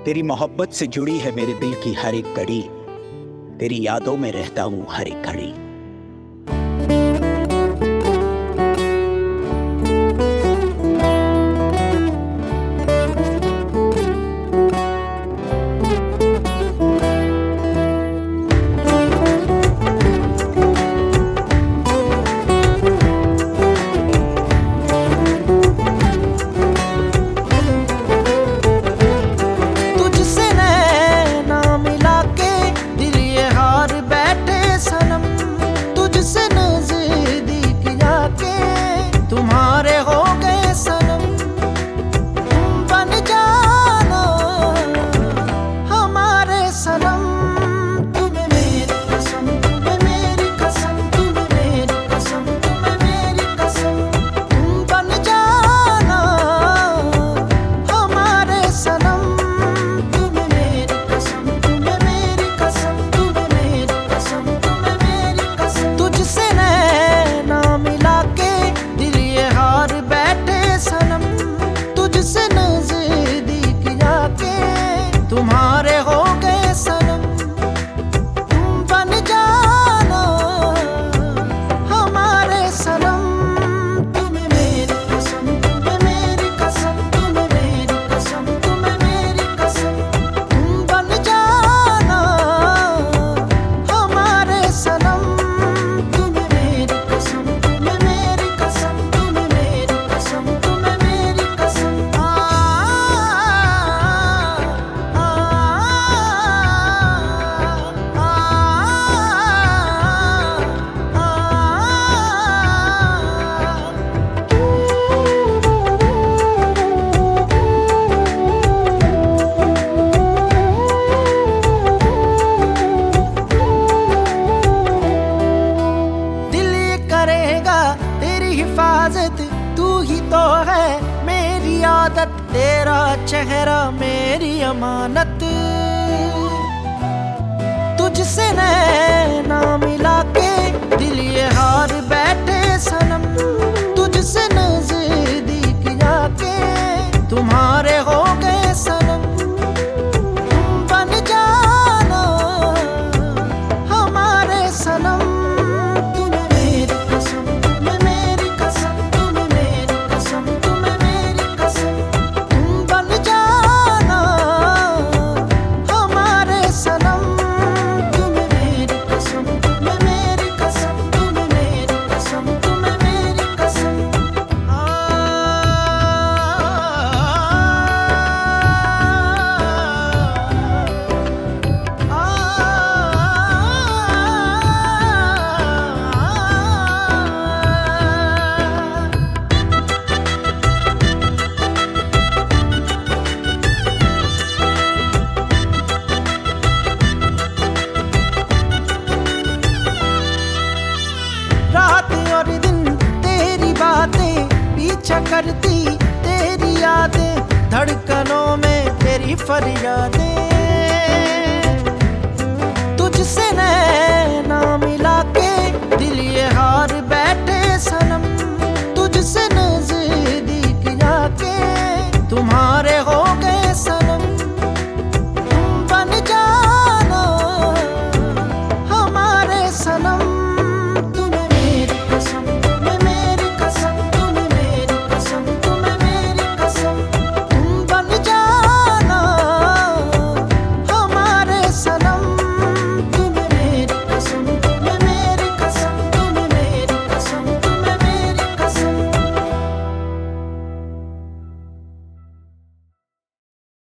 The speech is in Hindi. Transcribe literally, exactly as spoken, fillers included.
तेरी मोहब्बत से जुड़ी है मेरे दिल की हर एक कड़ी, तेरी यादों में रहता हूँ हर एक घड़ी। तुम्हारे हो गए सनम, तुम बन जाना हमारे सनम। तुम्हें मेरी कसम, तुम्हें मेरी कसम, तुम्हें मेरी कसम, तुम्हें मेरी कसम, तुम बन जाना हमारे सनम। तुम्हें मेरी कसम, तुम्हें मेरी कसम, तुम्हें मेरी कसम, तुम्हें मेरी कसम। हिफाजत तू ही तो है मेरी आदत, तेरा चेहरा मेरी अमानत। तुझसे नैना मिला के दिल ये हार बैठे सनम, तुझसे नजदीक जाके तुम्हारे हो गए सनम। तुम बन जाना हमारे सनम। रात और दिन तेरी बातें पीछा करती, तेरी यादें धड़कनों में तेरी फरियादें।